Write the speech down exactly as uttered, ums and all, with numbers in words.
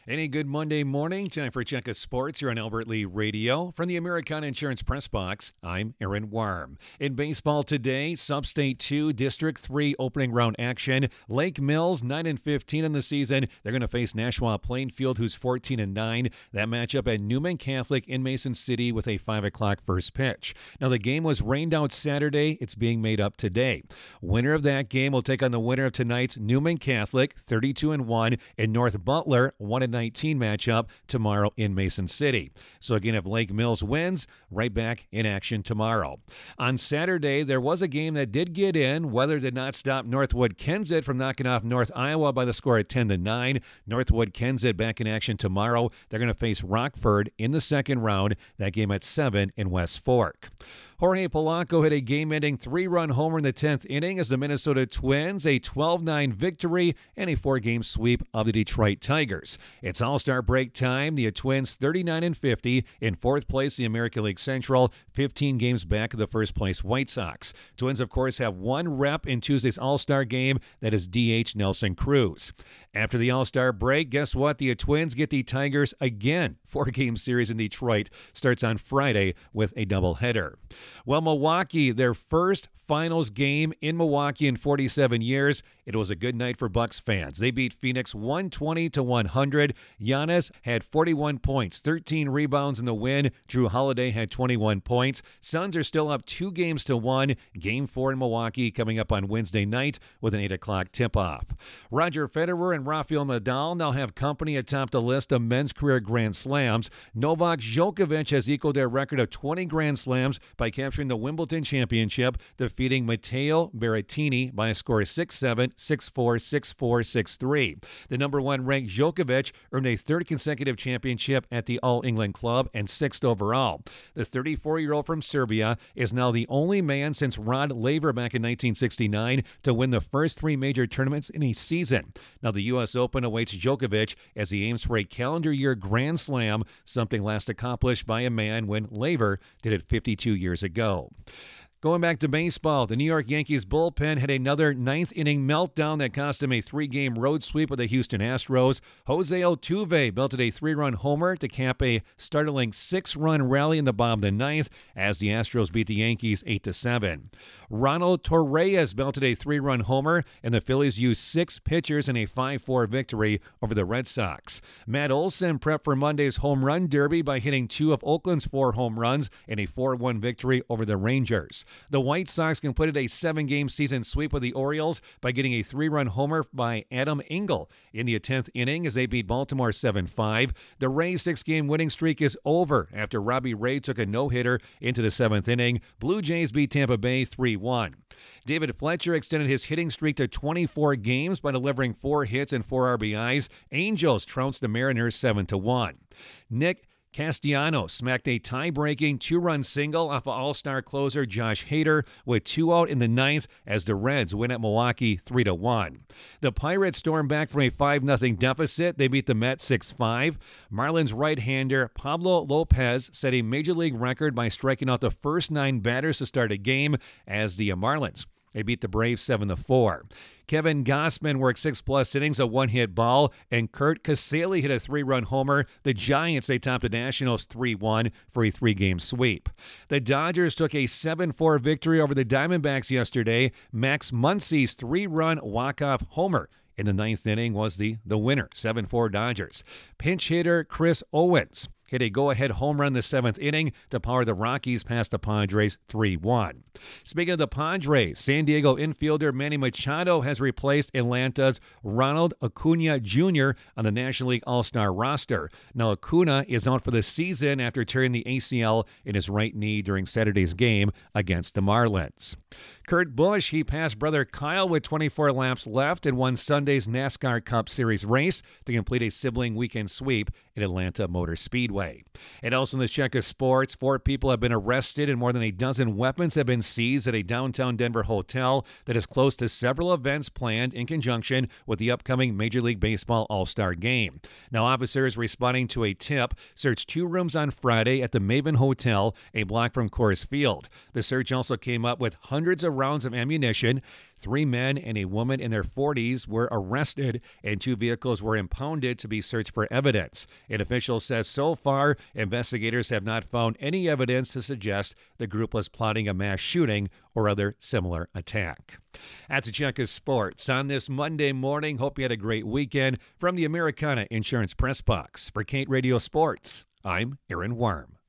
Any good Monday morning. Time for Check of Sports here on Albert Lee Radio. From the Americana Insurance Press Box, I'm Aaron Warm. In baseball today, Sub-State two, District three opening round action. Lake Mills, nine and fifteen in the season. They're going to face Nashua Plainfield, who's fourteen and nine. That matchup at Newman Catholic in Mason City with a five o'clock first pitch. Now, the game was rained out Saturday. It's being made up today. Winner of that game will take on the winner of tonight's Newman Catholic, thirty-two and one, and North Butler, one and nineteen matchup tomorrow in Mason City. So again, if Lake Mills wins, right back in action tomorrow. On Saturday, there was a game that did get in. Weather did not stop Northwood Kensett from knocking off North Iowa by the score of ten to nine. Northwood Kensett back in action tomorrow. They're going to face Rockford in the second round. That game at seven in West Fork. Jorge Polanco hit a game-ending three-run homer in the tenth inning as the Minnesota Twins a twelve nine victory and a four-game sweep of the Detroit Tigers. It's All-Star break time. The Twins thirty-nine and fifty in fourth place in the American League Central, fifteen games back of the first-place White Sox. Twins, of course, have one rep in Tuesday's All-Star game. That is D H Nelson Cruz. After the All-Star break, guess what? The Twins get the Tigers again. Four-game series in Detroit starts on Friday with a doubleheader. Well, Milwaukee, their first finals game in Milwaukee in forty-seven years. It was a good night for Bucks fans. They beat Phoenix one twenty to one hundred. Giannis had forty-one points, thirteen rebounds in the win. Drew Holiday had twenty-one points. Suns are still up two games to one. Game four in Milwaukee coming up on Wednesday night with an eight o'clock tip-off. Roger Federer and Rafael Nadal now have company atop the list of men's career Grand Slams. Novak Djokovic has equaled their record of twenty Grand Slams by capturing the Wimbledon Championship, defeating Matteo Berrettini by a score of six seven, six four, six four, six three. The number one ranked Djokovic earned a third consecutive championship at the All-England Club and sixth overall. The thirty-four-year-old from Serbia is now the only man since Rod Laver back in nineteen sixty-nine to win the first three major tournaments in a season. Now the U S Open awaits Djokovic as he aims for a calendar year Grand Slam, something last accomplished by a man when Laver did it fifty-two years ago. Going back to baseball, the New York Yankees bullpen had another ninth-inning meltdown that cost them a three-game road sweep of the Houston Astros. Jose Altuve belted a three-run homer to cap a startling six-run rally in the bottom of the ninth as the Astros beat the Yankees eight to seven. Ronald Torreyes belted a three-run homer, and the Phillies used six pitchers in a five four victory over the Red Sox. Matt Olson prepped for Monday's home run derby by hitting two of Oakland's four home runs in a four one victory over the Rangers. The White Sox completed a seven-game season sweep of the Orioles by getting a three-run homer by Adam Engel in the tenth inning as they beat Baltimore seven five. The Rays' six-game winning streak is over after Robbie Ray took a no-hitter into the seventh inning. Blue Jays beat Tampa Bay three one. David Fletcher extended his hitting streak to twenty-four games by delivering four hits and four R B Is. Angels trounced the Mariners seven to one. Nick Castellanos smacked a tie-breaking two-run single off of All-Star closer Josh Hader with two out in the ninth as the Reds win at Milwaukee three to one. The Pirates stormed back from a five nothing deficit. They beat the Mets six five. Marlins right-hander Pablo Lopez set a major league record by striking out the first nine batters to start a game as the Marlins. They beat the Braves seven to four. Kevin Gausman worked six-plus innings, a one-hit ball, and Kurt Casale hit a three-run homer. The Giants, they topped the Nationals three one for a three-game sweep. The Dodgers took a seven four victory over the Diamondbacks yesterday. Max Muncy's three-run walk-off homer in the ninth inning was the, the winner, seven four Dodgers. Pinch hitter Chris Owens hit a go-ahead home run in the seventh inning to power the Rockies past the Padres three one. Speaking of the Padres, San Diego infielder Manny Machado has replaced Atlanta's Ronald Acuna Junior on the National League All-Star roster. Now, Acuna is out for the season after tearing the A C L in his right knee during Saturday's game against the Marlins. Kurt Busch, he passed brother Kyle with twenty-four laps left and won Sunday's NASCAR Cup Series race to complete a sibling weekend sweep at Atlanta Motor Speedway. And also in the check of sports, four people have been arrested and more than a dozen weapons have been seized at a downtown Denver hotel that is close to several events planned in conjunction with the upcoming Major League Baseball All-Star Game. Now, officers responding to a tip searched two rooms on Friday at the Maven Hotel, a block from Coors Field. The search also came up with hundreds of rounds of ammunition, Three men and a woman in their forties were arrested, and two vehicles were impounded to be searched for evidence. An official says so far, investigators have not found any evidence to suggest the group was plotting a mass shooting or other similar attack. That's a check of sports on this Monday morning. Hope you had a great weekend. From the Americana Insurance Press Box for Kate Radio Sports, I'm Aaron Worm.